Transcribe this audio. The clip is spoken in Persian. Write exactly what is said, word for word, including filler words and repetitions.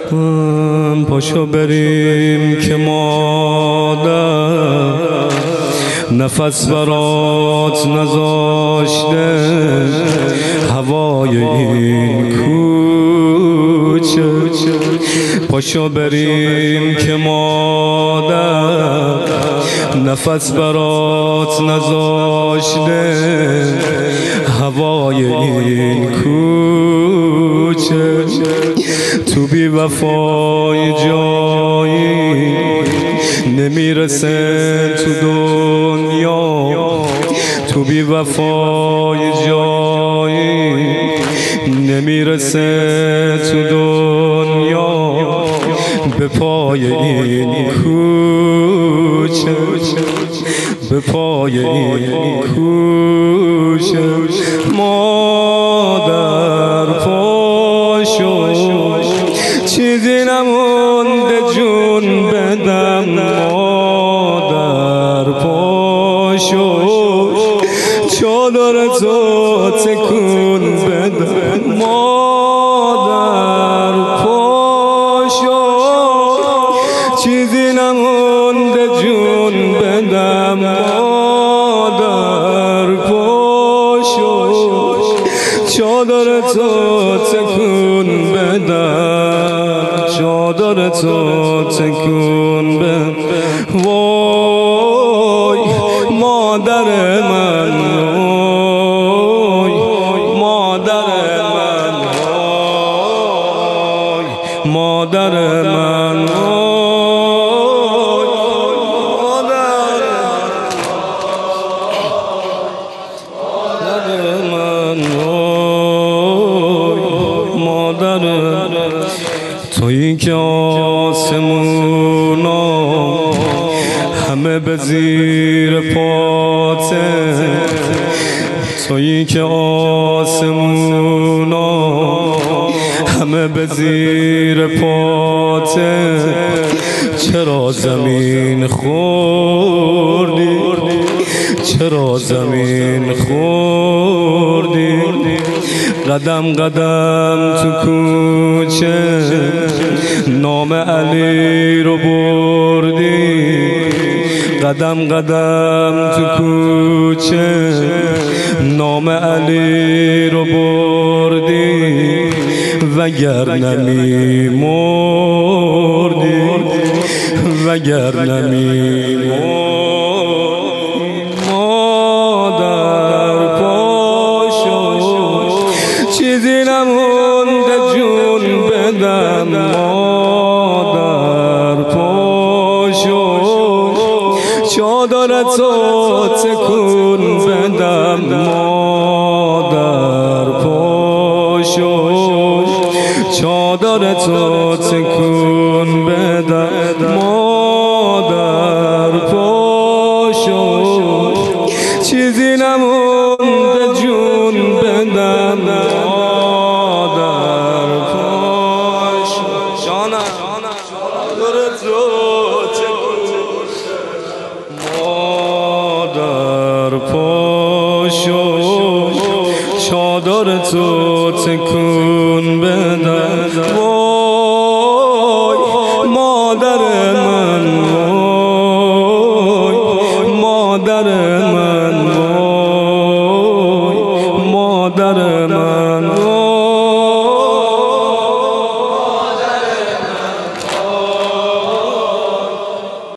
پاشو بریم که مادر نفس برات نذاشته هوای این کوچه. پاشو بریم که مادر نفس برات نذاشته هوای این کوچه. تو بی وفای جایی نمیرسه تو دنیا، تو بی وفای جایی نمیرسه تو دنیا به پای این کوچه، به پای این کوچه. مادر پاشو چیزی نمونده جون بدم، مادر پاشو چادرتو تکون بدم، مادر پاشو چیزی نمونده جون بدم، مادر پاشو چادرتو تکون بدم، چادرتو تکون بدم. وای مادر من، وای مادر من، وای مادر من، وای مادر من. تویی که آسمونا همه به زیر پاته، تویی که آسمونا همه به زیر پاته، چرا زمین خوردی، چرا زمین خوردی. قدم قدم تو کوچه نام علی رو بردی، قدم قدم تو کوچه نام علی رو بردی، وگر نمی مردی، وگر نمی مردی. مادر پاشو چیزی نمونده جون بدم، مادر پاشو چادرتو تکون بدم، مادر پاشو چادرتو تکون بدم، مادر پاشو چیزی نمونده جون بدم، مادر پاشو جانم چادرتو تکون، مادر پاشو چادرتو تکون بدم.